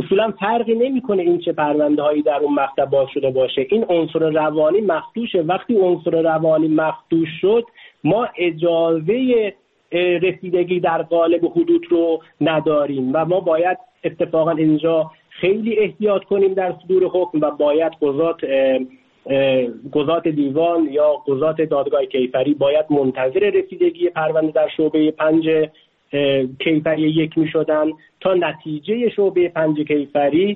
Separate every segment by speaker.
Speaker 1: اصولا فرقی نمیکنه این چه پرونده هایی در اون مقطع باز شده باشه. این عنصر روانی مخدوشه. وقتی عنصر روانی مخدوش شد ما اجازه رسیدگی در قالب حدود رو نداریم و ما باید اتفاقا اینجا خیلی احتیاط کنیم در صدور حکم و باید قضات دیوان یا قضات دادگاه کیفری باید منتظر رسیدگی پرونده در شعبه 5 کیفری 1 می شدن تا نتیجه شعبه 5 کیفری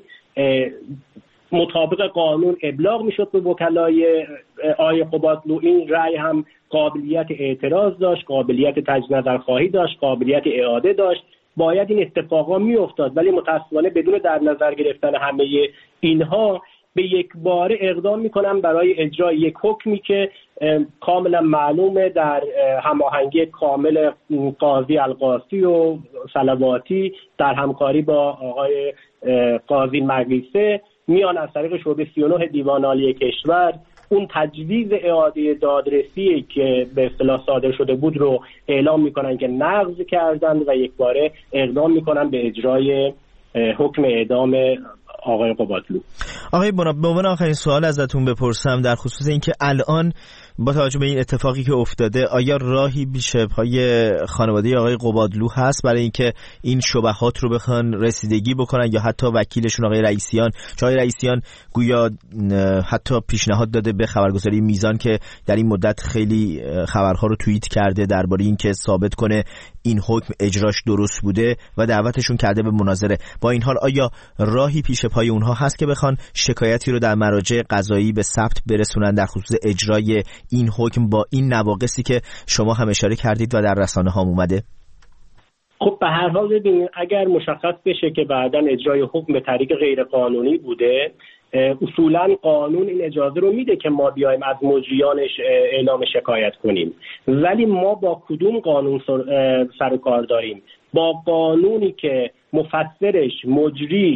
Speaker 1: مطابق قانون ابلاغ می شد به وکلای آقای قبادلو. این رأی هم قابلیت اعتراض داشت، قابلیت تجدید نظرخواهی داشت، قابلیت اعاده داشت. باید این اتفاقا می افتاد، ولی متاسفانه بدون در نظر گرفتن همه اینها به یک باره اقدام میکنن برای اجرای یک حکمی که کاملا معلومه در هماهنگی کامل قاضی القاسی و صلواتی در همکاری با آقای قاضی مقیسه میان از طریق شعبه 39 دیوان عالی کشور اون تجویز اعاده دادرسی که به اصطلاح صادر شده بود رو اعلام میکنن که نقض کردن و یک باره اقدام میکنن به اجرای حکم اعدام آقای قبادلو.
Speaker 2: آقای بنا، به عنوان آخرین سوال ازتون بپرسم در خصوص اینکه الان با توجه به این اتفاقی که افتاده آیا راهی بیشه پای خانواده آقای قبادلو هست برای اینکه این شبهات رو بخوان رسیدگی بکنن یا حتی وکیلشون آقای رئیسیان، چون آقای رئیسیان گویا حتی پیشنهاد داده به خبرگزاری میزان که در این مدت خیلی خبرها رو توییت کرده درباره اینکه ثابت کنه این حکم اجراش درست بوده و دعوتشون کرده به مناظره. با این حال آیا راهی پیش پای اونها هست که بخوان شکایتی رو در مراجع قضایی به ثبت برسونن در خصوص اجرای این حکم با این نواقصی که شما هم اشاره کردید و در رسانه ها اومده؟
Speaker 1: خب به هر حال ببینید اگر مشخص بشه که بعداً اجرای حکم به طریق غیر قانونی بوده، اصولاً قانون این اجازه رو میده که ما بیایم از مجریانش اعلام شکایت کنیم، ولی ما با کدوم قانون سر و کار داریم؟ با قانونی که مفسرش، مجریش،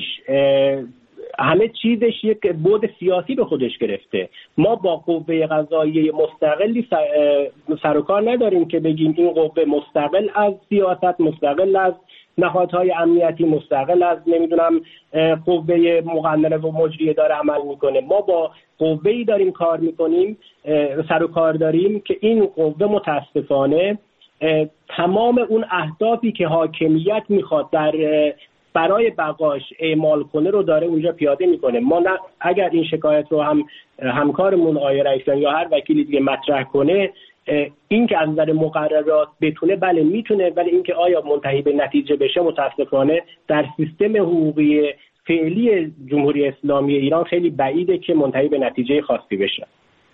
Speaker 1: همه چیزش یک بعد سیاسی به خودش گرفته. ما با قوه قضاییه مستقلی سر و کار نداریم که بگیم این قوه مستقل از سیاست، مستقل از نهادهای امنیتی، مستقل از نمیدونم قوه مقننه و مجریه داره عمل میکنه. ما با قوه‌ای داریم کار میکنیم، سر و کار داریم که این قوه متاسفانه تمام اون اهدافی که حاکمیت میخواد در برای بقاش اعمال کنه رو داره اونجا پیاده میکنه. ما اگر این شکایت رو همکارمون آقای رئیسیان یا هر وکیلی دیگه مطرح کنه، این که از نظر مقررات بتونه بله میتونه، ولی این که آیا منتهی به نتیجه بشه متاسفانه در سیستم حقوقی فعلی جمهوری اسلامی ایران خیلی بعیده که منتهی به نتیجه خاصی بشه.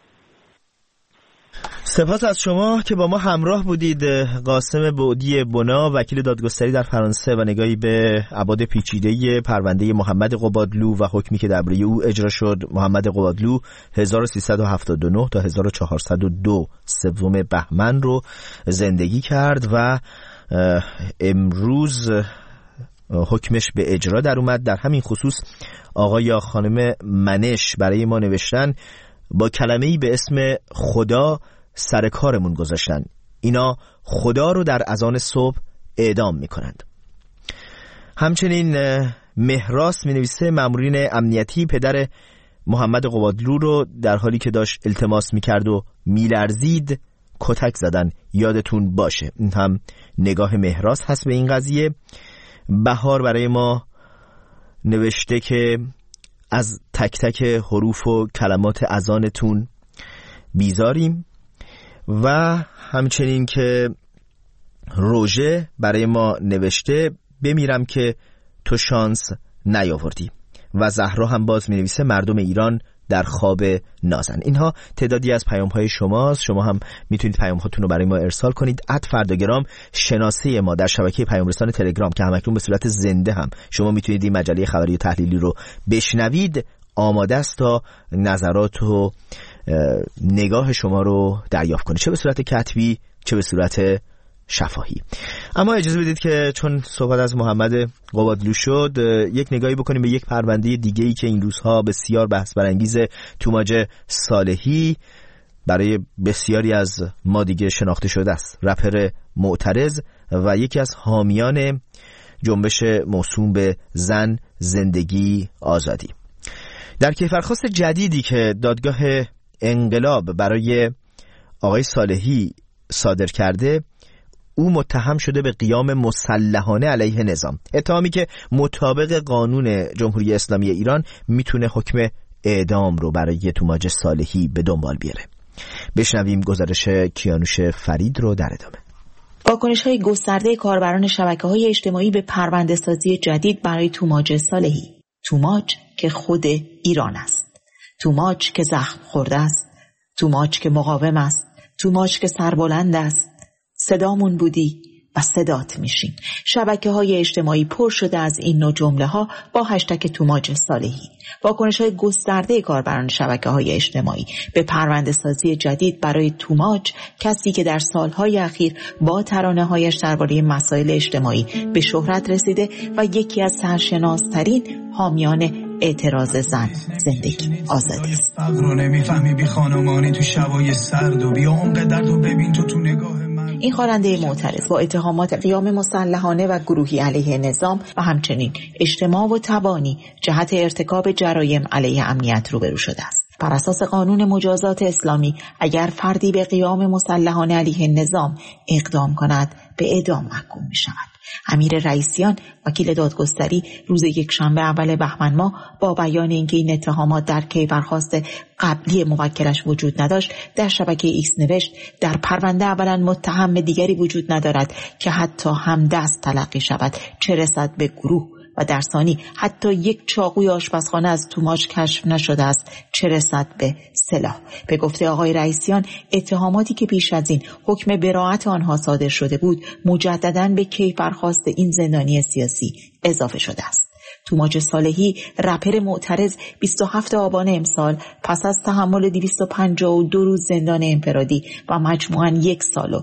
Speaker 2: سپاس از شما که با ما همراه بودید. قاسم بعدی بنا، وکیل دادگستری در فرانسه و نگاهی به ابعاد پیچیده پرونده محمد قبادلو و حکمی که درباره او اجرا شد. محمد قبادلو 1379 تا 1402 سوم بهمن رو زندگی کرد و امروز حکمش به اجرا در اومد. در همین خصوص آقای یا خانم منش برای ما نوشتن با کلمه‌ای به اسم خدا سر کارمون گذاشتن. اینا خدا رو در اذان صبح اعدام میکنند. همچنین مهراس مینویسه مامورین امنیتی پدر محمد قبادلو رو در حالی که داشت التماس میکرد و میلرزید کتک زدن، یادتون باشه. این هم نگاه مهراس هست به این قضیه. بهار برای ما نوشته که از تک تک حروف و کلمات اذانتون بیزاریم و همچنین که روژه برای ما نوشته بمیرم که تو شانس نیاوردی و زهرا هم باز می نویسه مردم ایران در خواب نازن. اینها تعدادی از پیام‌های شماست. شما هم میتونید پیام‌هاتون رو برای ما ارسال کنید. @فرداگرام شناسه ما در شبکه پیام‌رسان تلگرام که همکنون به صورت زنده هم شما میتونید این مجله خبری و تحلیلی رو بشنوید. آماده است تا نظرات و نگاه شما رو دریافت کنه، چه به صورت کتبی چه به صورت شفاهی. اما اجازه بدید که چون صحبت از محمد قبادلو شد یک نگاهی بکنیم به یک پرونده دیگه‌ای که این روزها بسیار بحث برانگیزه. توماج صالحی برای بسیاری از ما دیگه شناخته شده است، رپر معترض و یکی از حامیان جنبش موسوم به زن زندگی، آزادی. در کیفرخواست جدیدی که دادگاه انقلاب برای آقای صالحی صادر کرده، او متهم شده به قیام مسلحانه علیه نظام، اتهامی که مطابق قانون جمهوری اسلامی ایران میتونه حکم اعدام رو برای توماج صالحی به دنبال بیاره. بشنویم گزارش کیانوش فرید رو در ادامه.
Speaker 3: واکنش‌های گسترده کاربران شبکه‌های اجتماعی به پرونده‌سازی جدید برای توماج صالحی. توماج که خود ایران است، توماج که زخم خورده است، توماج که مقاوم است، توماج که سربلند است. صدامون بودی و صدات میشیم. شبکه‌های اجتماعی پر شده از این نوع جمله‌ها با هشتگ توماج صالحی. واکنش‌های گسترده کاربران شبکه‌های اجتماعی به پرونده‌سازی جدید برای توماج، کسی که در سال‌های اخیر با ترانه‌هایش درباره مسائل اجتماعی به شهرت رسیده و یکی از سرشناس‌ترین حامیان اعتراض زن، زندگی، آزادی است.
Speaker 4: فقر رو نمی‌فهمی بی خانمانی تو شبای سرد و بیا عمق درد و ببین تو نگاه.
Speaker 3: این خواننده معترض با اتهامات قیام مسلحانه و گروهی علیه نظام و همچنین اجتماع و تبانی جهت ارتکاب جرایم علیه امنیت روبرو شده است. بر اساس قانون مجازات اسلامی اگر فردی به قیام مسلحانه علیه نظام اقدام کند به اعدام محکوم می شود. امیر رئیسیان وکیل دادگستری روز یکشنبه اول بهمن ماه با بیان اینکه این اتهامات در کیفرخواست قبلی موکلش وجود نداشت، در شبکه ایکس نوشت در پرونده اولا متهم دیگری وجود ندارد که حتی همدست تلقی شود، چه رسد به گروه، و در ثانی حتی یک چاقوی آشپزخانه از توماج کشف نشده است، چه رسد به سلاح. به گفته آقای رئیسیان، اتهاماتی که پیش از این حکم براءت آنها صادر شده بود مجدداً به کیفرخواست این زندانی سیاسی اضافه شده است. توماج صالحی، رپر معترض، 27 آبان امسال پس از تحمل 252 روز زندان انفرادی و مجموعاً 1 سال و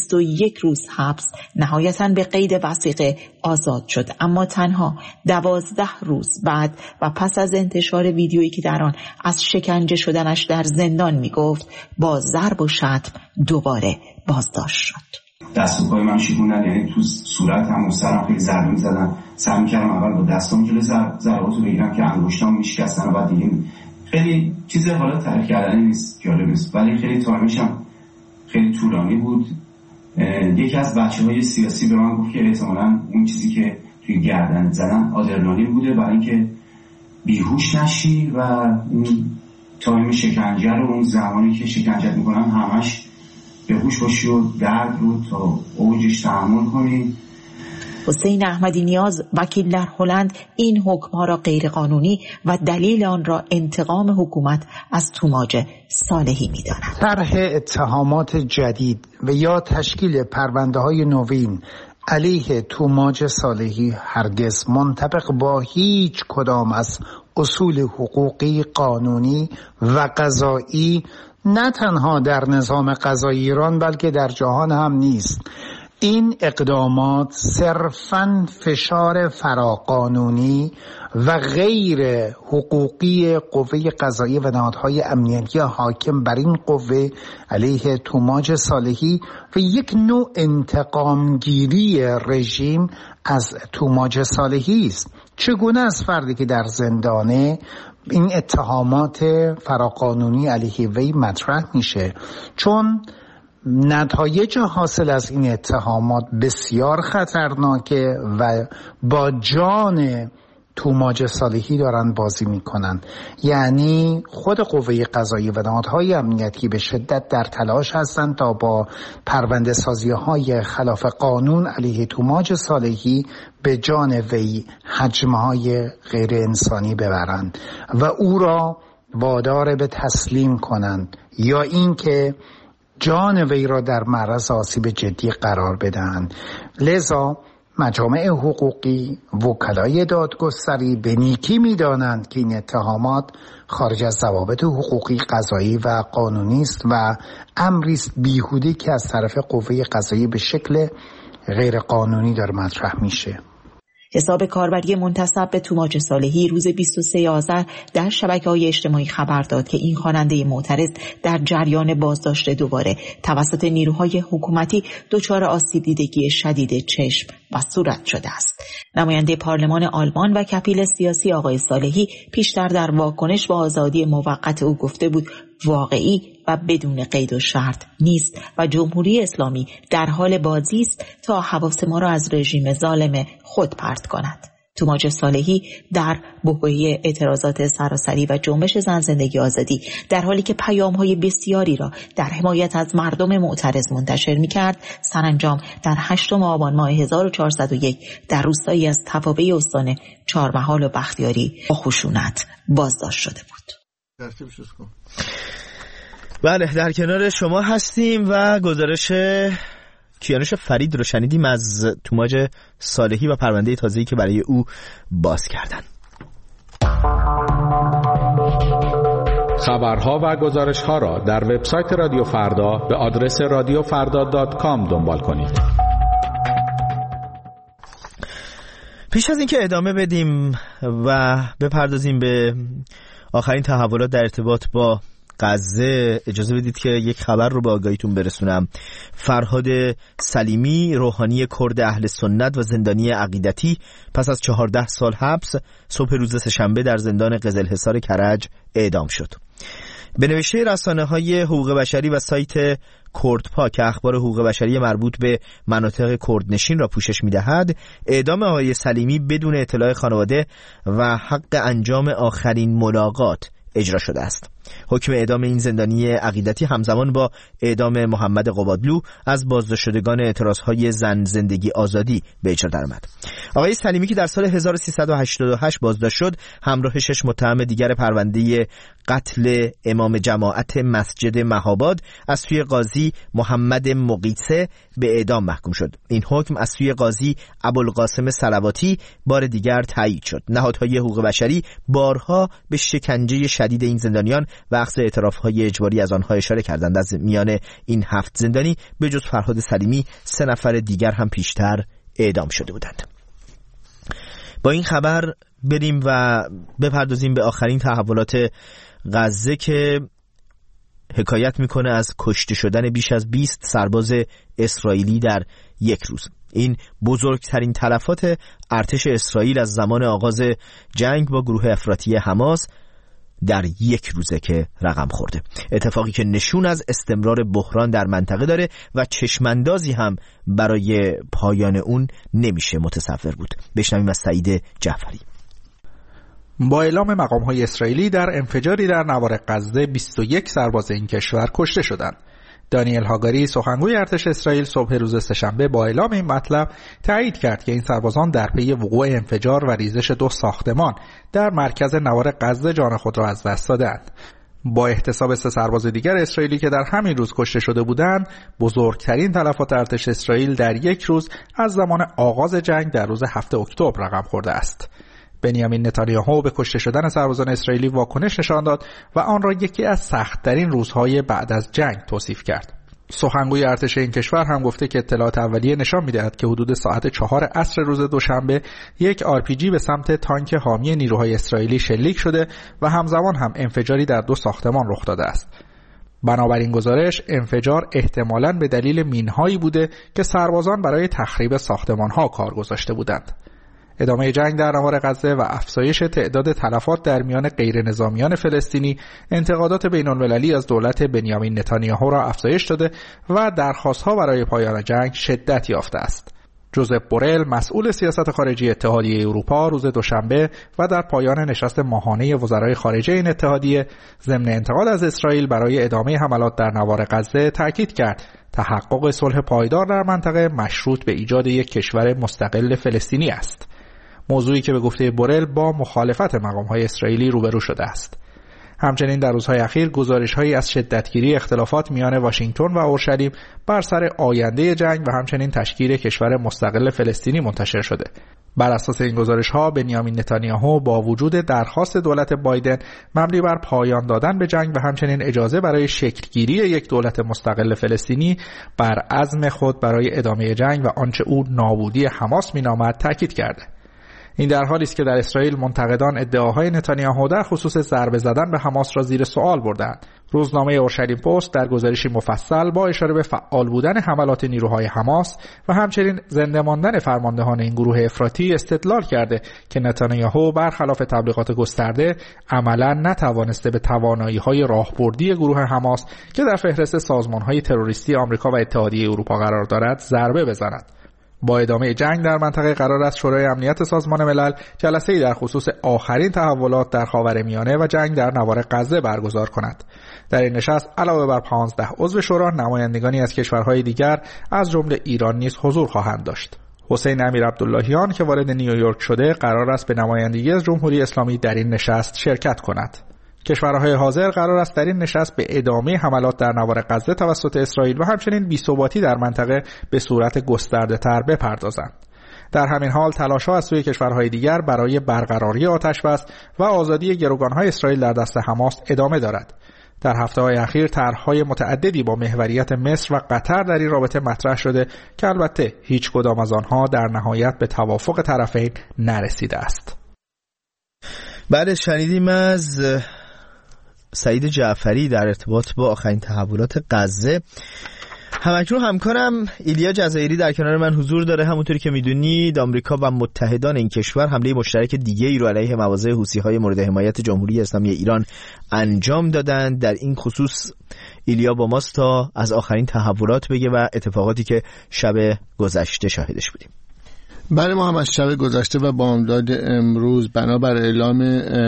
Speaker 3: 21 روز حبس نهایتاً به قید وثیقه آزاد شد، اما تنها 12 روز بعد و پس از انتشار ویدیویی که در آن از شکنجه شدنش در زندان میگفت، با ضرب و شتم دوباره بازداشت شد.
Speaker 5: دست و پای من شکوندن، یعنی تو صورت هم و سرم خیلی ضربه می‌زدن. سعی می‌کردم اول با دستام جلوی ضرباتو بگیرم که انگشتام میشکستن و بعد دیگه خیلی چیز حالا تعریف کردنی نیست، جالب نیست، ولی خیلی تایمش هم خیلی طولانی بود. یکی از بچه‌های سیاسی به من گفت که احتمالاً اون چیزی که توی گردن زدن آدرنالین بوده برای اینکه بیهوش نشی و اون تایم شکنجه رو، اون زمانی که شکنجه می‌کنن همش به هوش باشی و درد رو تا اوجش تحمل کنی.
Speaker 3: حسین احمدی نیاز، وکیل در هلند، این حکم‌ها را غیرقانونی و دلیل آن را انتقام حکومت از توماج صالحی می‌داند.
Speaker 6: طرح اتهامات جدید و یا تشکیل پرونده‌های نوین علیه توماج صالحی هرگز منطبق با هیچ کدام از اصول حقوقی، قانونی و قضایی نه تنها در نظام قضایی ایران بلکه در جهان هم نیست. این اقدامات صرفاً فشار فراقانونی و غیر حقوقی قوه قضاییه و نهادهای امنیتی حاکم بر این قوه علیه توماج صالحی و یک نوع انتقامگیری رژیم از توماج صالحی است. چگونه از فردی که در زندانه این اتهامات فراقانونی علیه وی مطرح میشه؟ چون نتایج حاصل از این اتهامات بسیار خطرناکه و با جان توماج صالحی دارن بازی میکنن. یعنی خود قوه قضاییه و نهادهای امنیتی به شدت در تلاش هستند تا با پرونده سازی های خلاف قانون علیه توماج صالحی به جان وی حجمهای غیر انسانی ببرند و او را وادار به تسلیم کنند یا اینکه جان وی را در معرض آسیب جدی قرار بدهند. لذا مجامع حقوقی، وکلای دادگستری به نیکی می‌دانند که این اتهامات خارج از ضوابط حقوقی، قضایی و قانونی است و امری است بیهوده که از طرف قوه قضایی به شکل غیر قانونی داره مطرح میشه.
Speaker 3: حساب کاربری منتسب به توماج صالحی روز 23 آذر در شبکه‌های اجتماعی خبر داد که این خواننده معترض در جریان بازداشت دوباره توسط نیروهای حکومتی دچار آسیب دیدگی شدید چشم و صورت شده است. نماینده پارلمان آلمان و کفیل سیاسی آقای صالحی پیشتر در واکنش به آزادی موقت او گفته بود واقعی و بدون قید و شرط نیست و جمهوری اسلامی در حال بازی است تا حواس ما را از رژیم ظالم خود پرت کند. توماج صالحی در بحبوحه اعتراضات سراسری و جنبش زن زندگی آزادی در حالی که پیام‌های بسیاری را در حمایت از مردم معترض منتشر می‌کرد، سرانجام در 8 آبان ماه 1401 در روستایی از تفابه استان چهارمحال و بختیاری با خشونت بازداشت شده بود.
Speaker 2: بله، در کنار شما هستیم و گزارش کیانوش فرید رو شنیدیم از توماج صالحی و پرونده تازه‌ای که برای او باز کردن.
Speaker 7: خبرها و گزارش‌ها را در وبسایت رادیو فردا به آدرس radiofarda.com دنبال کنید.
Speaker 2: پیش از اینکه ادامه بدیم و بپردازیم به آخرین تحولات در ارتباط با غزه، اجازه بدید که یک خبر رو به آگاهیتون برسونم. فرهاد سلیمی، روحانی کرد اهل سنت و زندانی عقیدتی، پس از 14 سال حبس صبح روز سه‌شنبه در زندان قزلحصار کرج اعدام شد. به نوشته رسانه‌های حقوق بشری و سایت کردپا که اخبار حقوق بشری مربوط به مناطق کردنشین را پوشش می‌دهد، اعدام آقای سلیمی بدون اطلاع خانواده و حق انجام آخرین ملاقات اجرا شده است. حکم اعدام این زندانی عقیدتی همزمان با اعدام محمد قبادلو از بازداشت شدگان اعتراضهای زن زندگی آزادی به اجرا درآمد. آقای سلیمی که در سال 1388 بازداشت شد، همراه 6 متهم دیگر پرونده قتل امام جماعت مسجد مهاباد از سوی قاضی محمد مقیسه به اعدام محکوم شد. این حکم از سوی قاضی ابوالقاسم صلواتی بار دیگر تایید شد. نهادهای حقوق بشری بارها به شکنجه شدید این زندانیان و اخذ اعتراف‌های اجباری از آنها اشاره کردند. از میان این 7 زندانی به جز فرهاد سلیمی 3 نفر دیگر هم پیشتر اعدام شده بودند. با این خبر بریم و بپردازیم به آخرین تحولات غزه که حکایت میکنه از کشته شدن بیش از 20 سرباز اسرائیلی در یک روز. این بزرگترین تلفات ارتش اسرائیل از زمان آغاز جنگ با گروه افراطی حماس در یک روزه که رقم خورده. اتفاقی که نشون از استمرار بحران در منطقه داره و چشماندازی هم برای پایان اون نمیشه متصور بود. بشنویم از سعید جعفری.
Speaker 8: با اعلام مقام‌های اسرائیلی در انفجاری در نوار غزه 21 سرباز این کشور کشته شدند. دانیل هاگاری، سخنگوی ارتش اسرائیل، صبح روز سه‌شنبه با اعلام این مطلب تایید کرد که این سربازان در پی وقوع انفجار و ریزش 2 ساختمان در مرکز نوار غزه جان خود را از دست دادند. با احتساب 3 سرباز دیگر اسرائیلی که در همین روز کشته شده بودند، بزرگترین تلفات ارتش اسرائیل در یک روز از زمان آغاز جنگ در روز 7 اکتبر رقم خورده است. بنیامین نتانیاهو به کشته شدن سربازان اسرائیلی واکنش نشان داد و آن را یکی از سخت‌ترین روزهای بعد از جنگ توصیف کرد. سخنگوی ارتش این کشور هم گفته که اطلاعات اولیه نشان می‌دهد که حدود ساعت 4 عصر روز دوشنبه یک RPG به سمت تانک حامی نیروهای اسرائیلی شلیک شده و همزمان هم انفجاری در 2 ساختمان رخ داده است. بنابراین گزارش انفجار احتمالاً به دلیل مین‌هایی بوده که سربازان برای تخریب ساختمان‌ها کار گذاشته بودند. ادامه جنگ در نوار غزه و افزایش تعداد تلفات در میان غیر نظامیان فلسطینی انتقادات بین‌المللی از دولت بنیامین نتانیاهو را افزایش داده و درخواست‌ها برای پایان جنگ شدت یافته است. جوزپ بورل، مسئول سیاست خارجی اتحادیه اروپا، روز دوشنبه و در پایان نشست ماهانه وزرای خارجه این اتحادیه ضمن انتقاد از اسرائیل برای ادامه حملات در نوار غزه تاکید کرد تحقق صلح پایدار در منطقه مشروط به ایجاد یک کشور مستقل فلسطینی است. موضوعی که به گفته بورل با مخالفت مقام‌های اسرائیلی روبرو شده است. همچنین در روزهای اخیر گزارش‌هایی از شدتگیری اختلافات میان واشنگتن و اورشلیم بر سر آینده جنگ و همچنین تشکیل کشور مستقل فلسطینی منتشر شده. بر اساس این گزارش‌ها بنیامین نتانیاهو با وجود درخواست دولت بایدن مبنی بر پایان دادن به جنگ و همچنین اجازه برای شکل‌گیری یک دولت مستقل فلسطینی بر عزم خود برای ادامه جنگ و آنچه او نابودی حماس می‌نامد تاکید کرده. این در حالی است که در اسرائیل منتقدان ادعاهای نتانیاهو در خصوص ضربه زدن به حماس را زیر سوال بردند. روزنامه اورشلیم پست در گزارشی مفصل با اشاره به فعال بودن حملات نیروهای حماس و همچنین زنده ماندن فرماندهان این گروه افراطی استدلال کرده که نتانیاهو برخلاف تبلیغات گسترده عملاً نتوانسته به توانایی‌های راهبردی گروه حماس که در فهرست سازمان‌های تروریستی آمریکا و اتحادیه اروپا قرار دارد ضربه بزند. با ادامه جنگ در منطقه قرار است شورای امنیت سازمان ملل جلسه‌ای در خصوص آخرین تحولات در خاورمیانه و جنگ در نوار غزه برگزار کند. در این نشست علاوه بر 15 عضو شورا، نمایندگانی از کشورهای دیگر از جمله ایران نیز حضور خواهند داشت. حسین امیرعبداللهیان که وارد نیویورک شده قرار است به نمایندگی از جمهوری اسلامی در این نشست شرکت کند. کشورهای حاضر قرار است در این نشست به ادامه حملات در نوار غزه توسط اسرائیل و همچنین بی‌ثباتی در منطقه به صورت گسترده‌تر بپردازند. در همین حال تلاش‌ها از سوی کشورهای دیگر برای برقراری آتش‌بس و آزادی گروگان‌های اسرائیل در دست حماس ادامه دارد. در هفته‌های اخیر طرح‌های متعددی با محوریت مصر و قطر در این رابطه مطرح شده که البته هیچ کدام از آنها در نهایت به توافق طرفین نرسیده است.
Speaker 2: بعد شنیدیم از سعید جعفری در ارتباط با آخرین تحولات غزه. همکنون همکارم ایلیا جزایری در کنار من حضور داره. همونطوری که میدونید آمریکا و متحدان این کشور حمله مشترک دیگه ای رو علیه مواضع حوثی‌های مورد حمایت جمهوری اسلامی ایران انجام دادن. در این خصوص ایلیا با ماست تا از آخرین تحولات بگه و اتفاقاتی که شب گذشته شاهدش بودیم.
Speaker 9: بله، ما هم از شب گذشته و بامداد امروز بنابر اعلام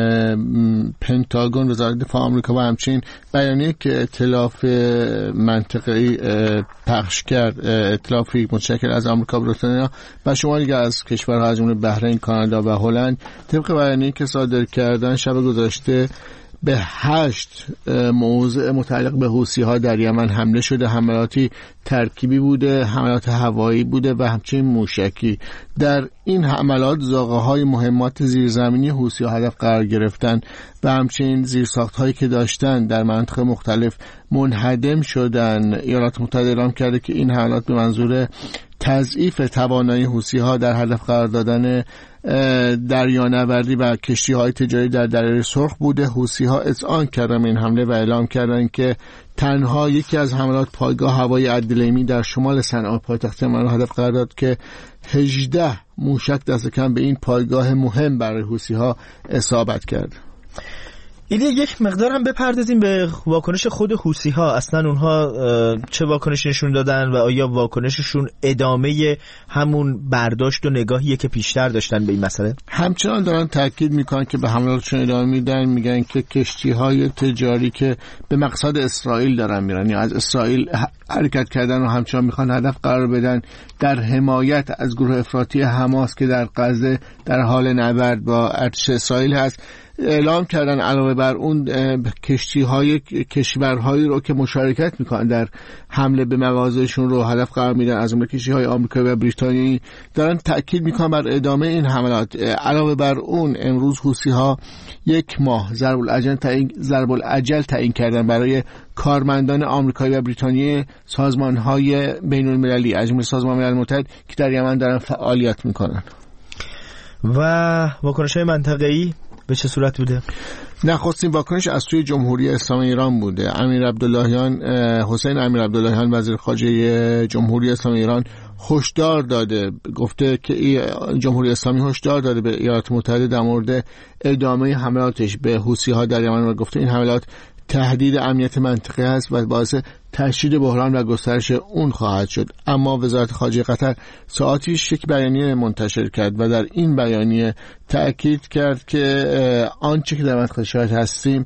Speaker 9: پنتاگون وزارت دفاع آمریکا و همچنین بیانیه‌ای که ائتلاف منطقه‌ای پخش کرد، ائتلافی متشکل از آمریکا، بریتانیا و شماری دیگر از کشورها از جمله بحرین، کانادا و هلند، طبق بیانیه‌ای که صادر کردن شب گذشته به 8 موضع متعلق به حوثی‌ها در یمن حمله شده. حملاتی ترکیبی بوده، حملات هوایی بوده و همچنین موشکی. در این حملات زاغه‌های مهمات زیرزمینی حوثی‌ها هدف قرار گرفتن و همچنین زیرساخت‌هایی که داشتن در مناطق مختلف منهدم شدن. ایالات متحده اعلام کرده که این حملات به منظور تضعیف توانایی حوثی‌ها در هدف قرار دادن دریانوردی و کشتی‌های تجاری در دریای سرخ بوده. حوثی‌ها اذعان کردن این حمله و اعلام کردن که تنها یکی از حملات پایگاه هوایی عدلیمی در شمال صنعا پایتخت یمن را هدف قرار داد که 18 موشک دست کم به این پایگاه مهم برای حوثی‌ها اصابت کرد.
Speaker 2: ایلیا یک مقدار هم بپردازیم به واکنش خود حوثی‌ها. اصلا اونها چه واکنشی نشون دادن و آیا واکنششون ادامه همون برداشت و نگاهیه که پیشتر داشتن به این مسئله؟
Speaker 9: همچنان دارن تاکید میکنن که به حملاتشون ادامه میدن. میگن که کشتی‌های تجاری که به مقصد اسرائیل دارن میرن یا از اسرائیل حرکت کردن و همچنان میخوان هدف قرار بدن در حمایت از گروه افراطی حماس که در غزه در حال نبرد با ارتش اسرائیل هست. اعلام کردن علاوه بر اون کشتی‌های کشورهایی رو که مشارکت میکنن در حمله به مواضعشون رو هدف قرار میدن، از جمله کشتی‌های آمریکایی و بریتانیایی، دارن تأکید میکنن بر ادامه این حملات. علاوه بر اون امروز حوثی‌ها 1 ماه ضرب الاجل تعیین کردن برای کارمندان آمریکایی و بریتانیایی سازمان‌های بین‌المللی، از جمله سازمان ملل متحد که در یمن دارن فعالیت میکنن.
Speaker 2: و واکنش‌های منطقه‌ای به چه صورت بوده؟
Speaker 9: نخستین واکنش از سوی جمهوری اسلامی ایران بوده. حسین امیرعبداللهیان وزیر خارجه جمهوری اسلامی ایران هشدار داده، گفته که جمهوری اسلامی هشدار داده به ایالات متحده در مورد ادامه حملاتش به حوثی‌ها در یمن و گفته این حملات تهدید امنیت منطقه است و باعث تشدید بحران و گسترش اون خواهد شد. اما وزارت خارجه قطر ساعتی یک بیانیه منتشر کرد و در این بیانیه تأکید کرد که آنچه که در منطقه شاهد هستیم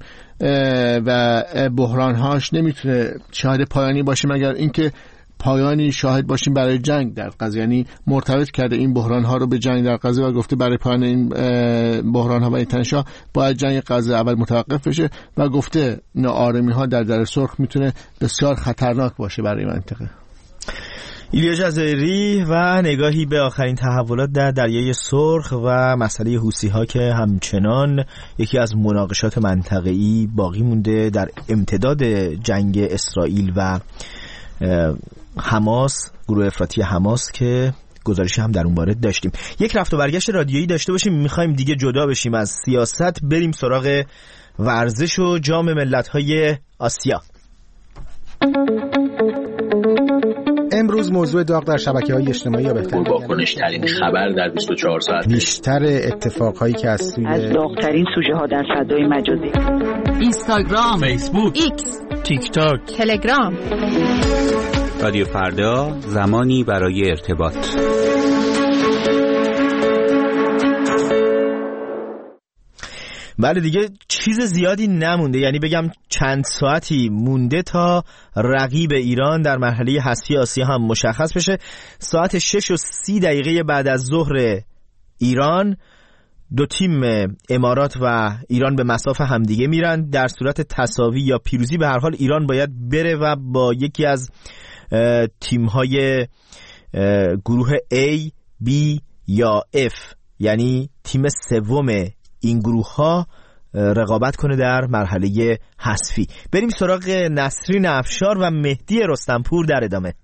Speaker 9: و بحران‌هاش نمیتونه شاهد پایانی باشه مگر اینکه پایانی شاهد باشیم برای جنگ در غزه. یعنی مرتبط کرده این بحران‌ها رو به جنگ در غزه و گفته برای پایان این بحران‌ها و این تنش‌ها باید جنگ غزه اول متوقف بشه و گفته ناآرامی‌ها در دره سرخ میتونه بسیار خطرناک باشه برای منطقه.
Speaker 2: ایلیا جزایری و نگاهی به آخرین تحولات در دریای سرخ و مسئله حوثی‌ها که همچنان یکی از مناقشات منطقه‌ای باقی مونده در امتداد جنگ اسرائیل و حماس، گروه افراطی حماس که گزارشی هم در اون باره داشتیم. یک رفت و برگشت رادیویی داشته باشیم، میخوایم دیگه جدا بشیم از سیاست، بریم سراغ ورزش و جام ملت‌های آسیا.
Speaker 6: امروز موضوع داغ در شبکه‌های اجتماعی یا بهتر
Speaker 10: واکنش‌ترین خبر در 24 ساعت،
Speaker 6: بیشتر اتفاقهایی که از
Speaker 3: داغ‌ترین سوژه‌ها در فضای مجازی،
Speaker 11: اینستاگرام،
Speaker 10: فیسبوک،
Speaker 11: ایکس،
Speaker 10: تیک تاک،
Speaker 11: تلگرام.
Speaker 12: رادیو فردا، زمانی برای ارتباط.
Speaker 2: بله دیگه چیز زیادی نمونده، یعنی بگم چند ساعتی مونده تا رقیب ایران در مرحله حذفی آسیا هم مشخص بشه. ساعت 6:30 بعد از ظهر ایران دو تیم امارات و ایران به مصاف همدیگه میرن. در صورت تساوی یا پیروزی به هر حال ایران باید بره و با یکی از تیم‌های گروه A، B یا F، یعنی تیم سوم این گروه ها رقابت کنه در مرحله حذفی. بریم سراغ نسرین افشار و مهدی رستمپور در ادامه.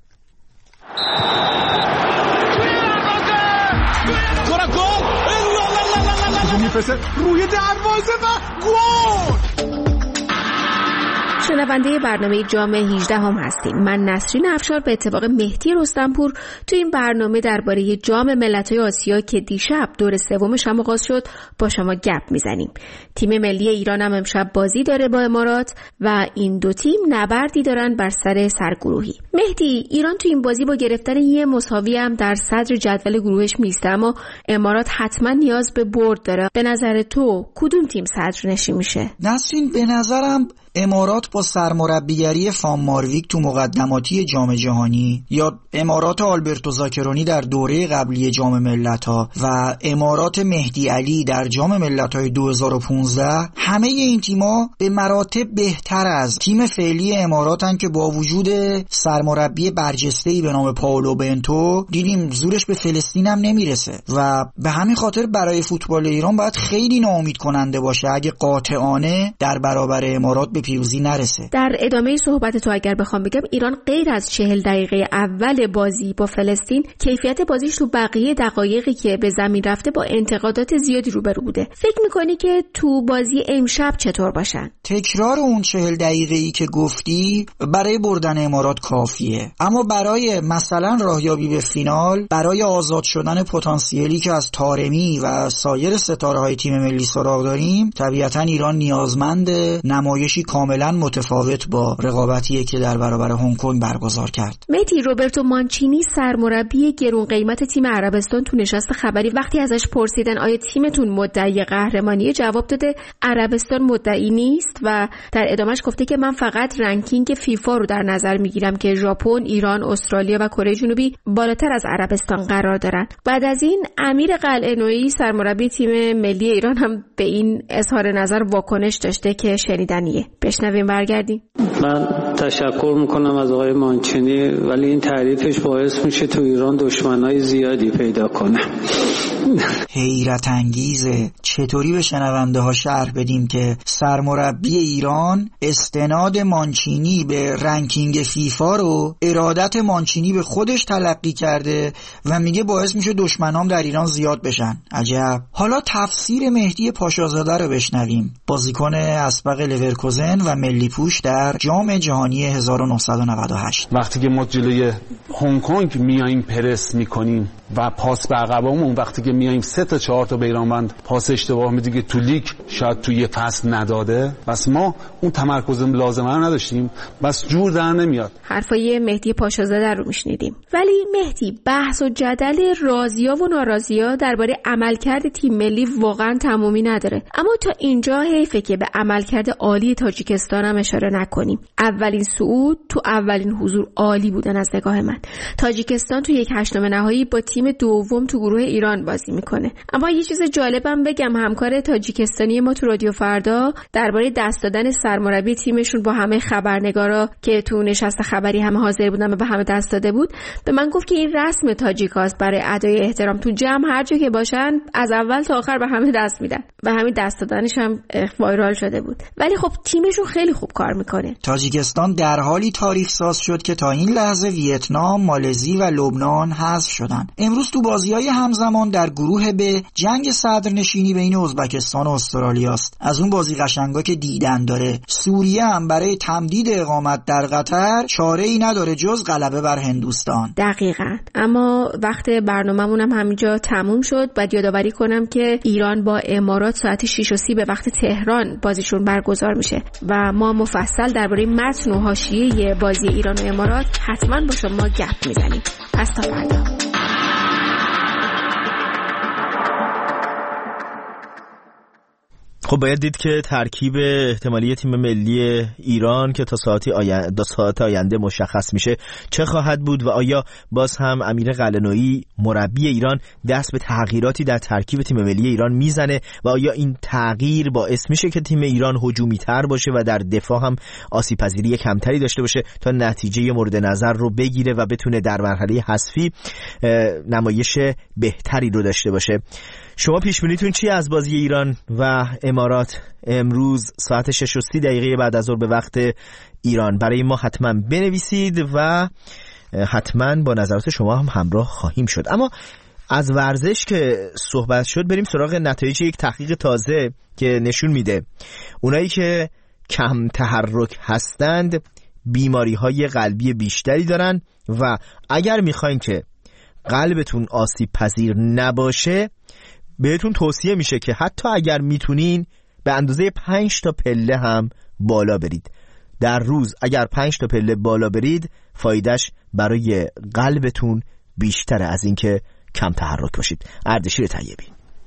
Speaker 4: روی دروازه و گل.
Speaker 13: شنونده برنامه جام 18 هم هستیم. من نسرین افشار به اتفاق مهدی رستمپور تو این برنامه درباره جام ملت‌های آسیا که دیشب دور سومش هم آغاز شد با شما گپ میزنیم. تیم ملی ایران هم امشب بازی داره با امارات و این دو تیم نبردی دارن بر سر سرگروهی. مهدی، ایران تو این بازی با گرفتن یه مساوی هم در صدر جدول گروهش میسته، اما امارات حتما نیاز به برد داره. به نظر تو کدوم تیم صدرنشین میشه؟
Speaker 14: نسرین، به نظرم امارات با سرمربیگری فان مارویک تو مقدماتی جام جهانی یا امارات آلبرتو زاکرونی در دوره قبلی جام ملت‌ها و امارات مهدی علی در جام ملت‌های 2015، همه این تیم‌ها به مراتب بهتر از تیم فعلی اماراتن که با وجود سرمربی برجسته‌ای به نام پائولو بنتو دیدیم زورش به فلسطین هم نمیرسه و به همین خاطر برای فوتبال ایران باید خیلی ناامید کننده باشه اگه قاطعانه در برابر امارات به پیروزی نرسه.
Speaker 13: در ادامه صحبت تو اگر بخوام بگم، ایران غیر از 40 دقیقه اول بازی با فلسطین کیفیت بازیش تو بقیه دقایقی که به زمین رفته با انتقادات زیادی روبرو بوده. فکر میکنی که تو بازی امشب چطور باشن؟
Speaker 14: تکرار اون 40 دقیقه‌ای که گفتی برای بردن امارات کافیه، اما برای مثلا راهیابی به فینال، برای آزاد شدن پتانسیلی که از طارمی و سایر ستاره‌های تیم ملی سراغ داریم، طبیعتاً ایران نیازمند نمایشی کاملا متفاوت با رقابتیه که در برابر هنگ کنگ برگزار کرد.
Speaker 13: مهدی، روبرتو مانچینی سرمربی گرون قیمت تیم عربستان تو نشست خبری وقتی ازش پرسیدن آیا تیمتون مدعی قهرمانی، جواب داده عربستان مدعی نیست و در ادامهش گفته که من فقط رنکینگ فیفا رو در نظر میگیرم که ژاپن، ایران، استرالیا و کره جنوبی بالاتر از عربستان قرار دارن. بعد از این امیر قلعه‌نویی سرمربی تیم ملی ایران هم به این اظهار نظر واکنش داشته که شنیدنیه. بشنویم برگردیم.
Speaker 15: من تشکر میکنم از آقای مانچینی، ولی این تعریفش باعث میشه تو ایران دشمنای زیادی پیدا کنه.
Speaker 14: حیرت انگیزه. چطوری به شنونده ها شرح بدیم که سرمربی ایران استناد مانچینی به رنکینگ فیفا رو ارادت مانچینی به خودش تلقی کرده و میگه باعث میشه دشمنام در ایران زیاد بشن. عجب. حالا تفسیر مهدی پاشازاده رو بشنویم، بازیکن اسبق لورکوزن و ملی پوش در جام جهانی 1998.
Speaker 16: وقتی که ما جلوی هنگ کنگ میایم پرس میکنیم و پاس به عقبمون، وقتی که میایم 3 تا 4 تا بیرانوند پاس اشتباه میدیم که تو لیگ شاید تو یه فصل نداده، بس ما اون تمرکز لازمه رو نداشتیم، بس جور در نمیاد.
Speaker 13: حرفای مهدی پاشازاده رو میشنیدیم. ولی مهدی، بحث و جدل راضیا و ناراضیا درباره عملکرد تیم ملی واقعا تمومی نداره، اما تا اینجا حیفه که به عملکرد عالی تاجیکستان هم اشاره نکنیم. اولین صعود تو اولین حضور عالی بودن از نگاه من. تاجیکستان تو 1/8 نهایی با تیم دوم تو گروه ایران بازی میکنه. اما یه چیز جالبم بگم، همکار تاجیکستانی ما تو رادیو فردا درباره دست دادن سرمربی تیمشون با همه خبرنگارا که تو نشست خبری همه حاضر بودن و به همه دست داده بود، به من گفت که این رسم تاجیکاست، برای ادای احترام تو جمع هر جا که باشن از اول تا آخر به همه دست میدن و همین دست دادنش هم وایرال شده بود. ولی خب تیمشون خیلی خوب کار میکنه.
Speaker 14: تاجیکستان در حالی تاریخ ساز شد که تا این لحظه ویتنام، مالزی و لبنان حذف شدن. امروز تو بازی‌های همزمان در گروه ب جنگ صدرنشینی بین ازبکستان و استرالیا است. از اون بازی قشنگا که دیدن داره. سوریه هم برای تمدید اقامت در قطر چاره‌ای نداره جز غلبه بر هندوستان.
Speaker 13: دقیقاً. اما وقت برنامه‌مون هم همینجا تموم شد. بعد یادآوری کنم که ایران با امارات ساعت 6:30 به وقت تهران بازیشون برگزار میشه و ما مفصل درباره متن و حاشیه بازی ایران و امارات حتما با شما گپ میزنیم. پس تا فردا.
Speaker 2: خب باید دید که ترکیب احتمالی تیم ملی ایران که تا ساعت آینده مشخص میشه چه خواهد بود و آیا باز هم امیر قلعه‌نویی مربی ایران دست به تغییراتی در ترکیب تیم ملی ایران میزنه و آیا این تغییر باعث میشه که تیم ایران هجومی تر باشه و در دفاع هم آسیب پذیری کمتری داشته باشه تا نتیجه مورد نظر رو بگیره و بتونه در مرحله حذفی نمایش بهتری رو داشته باشه. شما پیش بینیتون چی از بازی ایران و امارات امروز ساعت 6:30 بعد از ظهر به وقت ایران؟ برای ما حتما بنویسید و حتما با نظرات شما هم همراه خواهیم شد. اما از ورزش که صحبت شد بریم سراغ نتایج یک تحقیق تازه که نشون میده اونایی که کم تحرک هستند بیماری‌های قلبی بیشتری دارن و اگر میخواین که قلبتون آسیب پذیر نباشه بهتون توصیه میشه که حتی اگر میتونین به اندازه 5 تا پله هم بالا برید. در روز اگر 5 تا پله بالا برید فایدهش برای قلبتون بیشتره از اینکه کم تحرک باشید. اردشیر طیبی.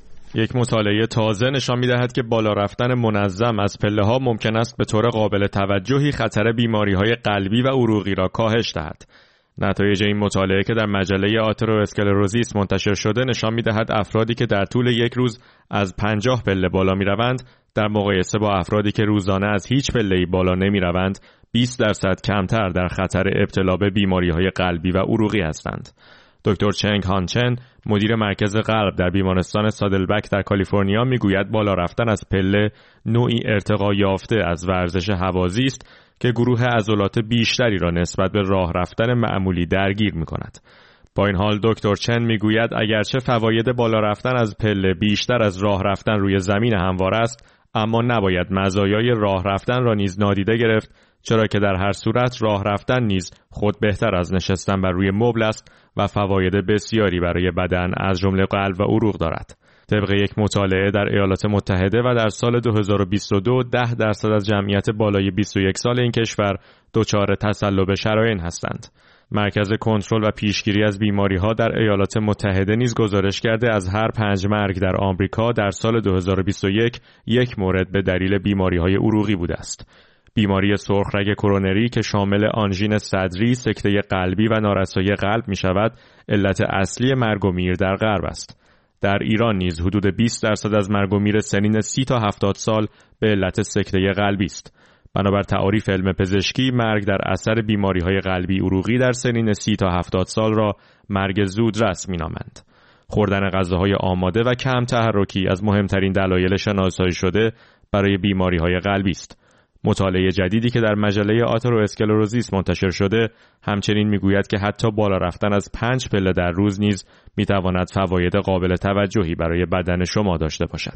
Speaker 17: یک مطالعه تازه نشان می‌دهد که بالا رفتن منظم از پله‌ها ممکن است به طور قابل توجهی خطر بیماری‌های قلبی و عروقی را کاهش دهد. نتایج این مطالعه که در مجله آترواسکلروزیس منتشر شده نشان می‌دهد افرادی که در طول یک روز از 50 پله بالا می‌روند در مقایسه با افرادی که روزانه از هیچ پله‌ای بالا نمی‌روند 20% کمتر در خطر ابتلا به بیماری‌های قلبی و عروقی هستند. دکتر چنگ هانچن مدیر مرکز قلب در بیمارستان سادلبک در کالیفرنیا میگوید بالا رفتن از پله نوعی ارتقا یافته از ورزش هوازی است که گروه عضلات بیشتری را نسبت به راه رفتن معمولی درگیر می‌کند. با این حال دکتر چن میگوید اگرچه فواید بالا رفتن از پله بیشتر از راه رفتن روی زمین هموار است، اما نباید مزایای راه رفتن را نیز نادیده گرفت، چرا که در هر صورت راه رفتن نیز خود بهتر از نشستن بر روی مبل است و فواید بسیاری برای بدن از جمله قلب و عروق دارد. طبق یک مطالعه در ایالات متحده و در سال 2022 10% از جمعیت بالای 21 سال این کشور دچار تصلب شرائین هستند. مرکز کنترل و پیشگیری از بیماری‌ها در ایالات متحده نیز گزارش کرده از هر 5 مرگ در آمریکا در سال 2021 یک مورد به دلیل بیماری‌های عروقی بوده است. بیماری سرخرگ کرونری که شامل آنژین صدری، سکته قلبی و نارسایی قلب می شود، علت اصلی مرگ و میر در غرب است. در ایران نیز حدود 20% از مرگ و میر سنین 30 تا 70 سال به علت سکته قلبی است. بنابر تعاریف علم پزشکی، مرگ در اثر بیماری‌های قلبی عروقی در سنین 30 تا 70 سال را مرگ زودرس می‌نامند. خوردن غذاهای آماده و کم تحرکی از مهمترین دلایل شناسایی شده برای بیماری‌های قلبی است. مطالعه جدیدی که در مجله آترواسکلروزیس منتشر شده همچنین میگوید که حتی بالا رفتن از 5 پله در روز نیز میتواند فواید قابل توجهی برای بدن شما داشته باشد.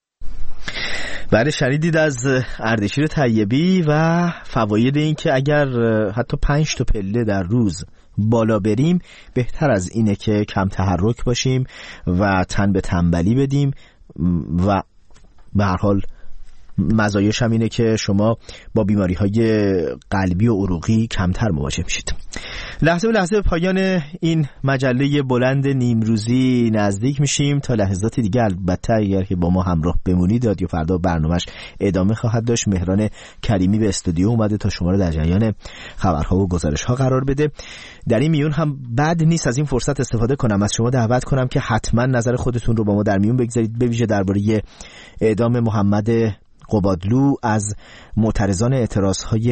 Speaker 2: بله، شنیدید از اردشیر طیبی و فواید این که اگر حتی 5 تا پله در روز بالا بریم بهتر از اینه که کم تحرک باشیم و تن به تنبلی بدیم و به هر حال مزایاش هم اینه که شما با بیماری‌های قلبی و عروقی کمتر مواجه میشید. لحظه به لحظه به پایان این مجله بلند نیمروزی نزدیک میشیم. تا لحظات دیگه البته اگر که با ما همراه بمونید رادیو فردا برنامه‌اش ادامه خواهد داشت. مهران کریمی به استودیو اومده تا شما رو در جریان خبرها و گزارش‌ها قرار بده. در این میون هم بد نیست از این فرصت استفاده کنم، از شما دعوت کنم که حتما نظر خودتون رو با ما در میون بگذارید، به ویژه درباره اعدام محمد قبادلو از معترضان اعتراض‌های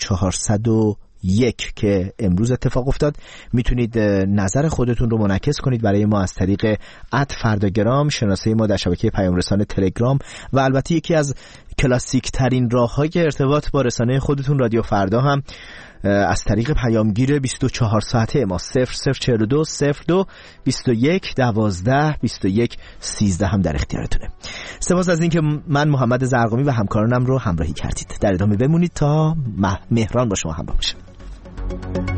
Speaker 2: 1401 که امروز اتفاق افتاد. میتونید نظر خودتون رو منعکس کنید برای ما از طریق @فرداگرام، شناسه ما در شبکه پیام رسان تلگرام و البته یکی از کلاسیک ترین راه‌های ارتباط با رسانه خودتون رادیو فردا هم از طریق پیامگیر 24 ساعته ما 0042 02 21 12 21 13 هم در اختیارتونه. سپاس از اینکه من محمد زرقامی و همکارانم رو همراهی کردید. در ادامه بمونید تا مهران با شما همراه باشم.